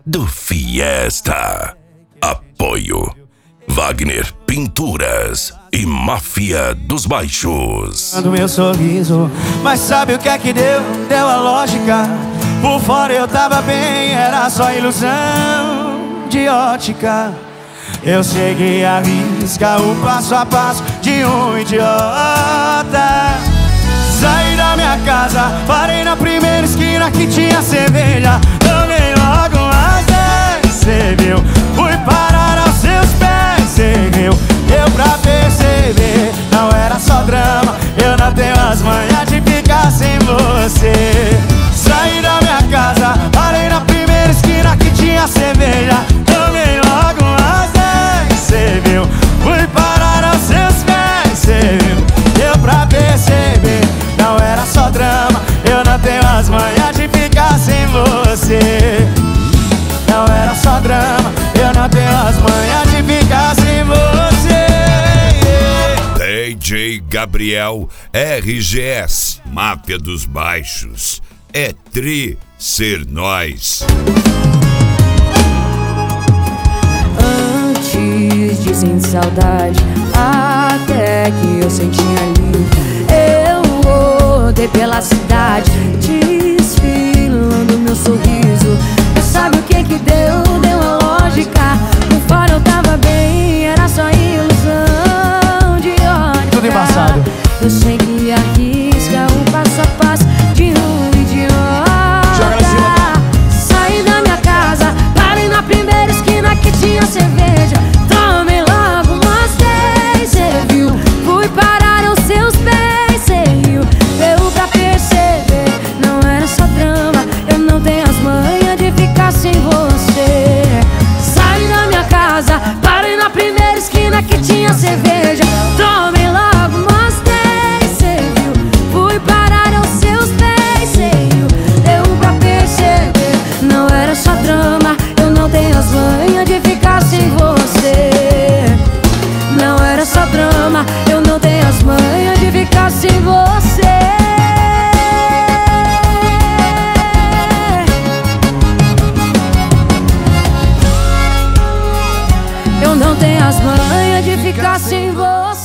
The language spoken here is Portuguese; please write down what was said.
do Fiesta. Apoio Wagner Pinturas e Máfia dos Baixos. Do meu sorriso, mas sabe o que é que deu? Deu a lógica. Por fora eu tava bem, era só ilusão de ótica. Eu segui a risca, o passo a passo de um idiota. Saí da minha casa, parei na primeira esquina que tinha cerveja. Tomei logo umas 10, cê viu? Fui parar aos seus pés, cê viu? Deu pra perceber, não era só drama. Eu não tenho as manhas de ficar sem você. Saí da minha casa, parei na primeira esquina que tinha cerveja. Tomei logo umas 10, cê viu? Fui parar aos seus pés, cê viu? Deu pra perceber, não era só drama. Eu não tenho as manhas de ficar sem você. Não era só drama, eu não tenho as manhas de ficar sem você. DJ Gabriel RGS, Máfia dos Baixos. É tri ser nós. Antes de sentir saudade, até que eu senti ali. Eu rodei pela cidade, desfilando meu sorriso. Mas sabe o que que deu? Deu a lógica. Por fora eu tava bem, era só ilusão de ótica. Tudo embaçado. Eu sei que arrisca o passo a passo de um idiota. Saí da minha casa, parei na primeira esquina que tinha cerveja. Tomei logo umas 10, cê viu? Fui parar aos seus pés, cê viu? Deu pra perceber, não era só drama. Eu não tenho as manhas de ficar sem você. Saí da minha casa, parei na primeira esquina que tinha cerveja. Tomei logo umas 10, cê viu? Fui parar aos seus pés, cê viu? Deu pra perceber, não era só drama. Eu não tenho as manhas de ficar sem você. Não era só drama, eu não tenho as manhas de ficar sem você. Eu não tenho as manhas de ficar sem você.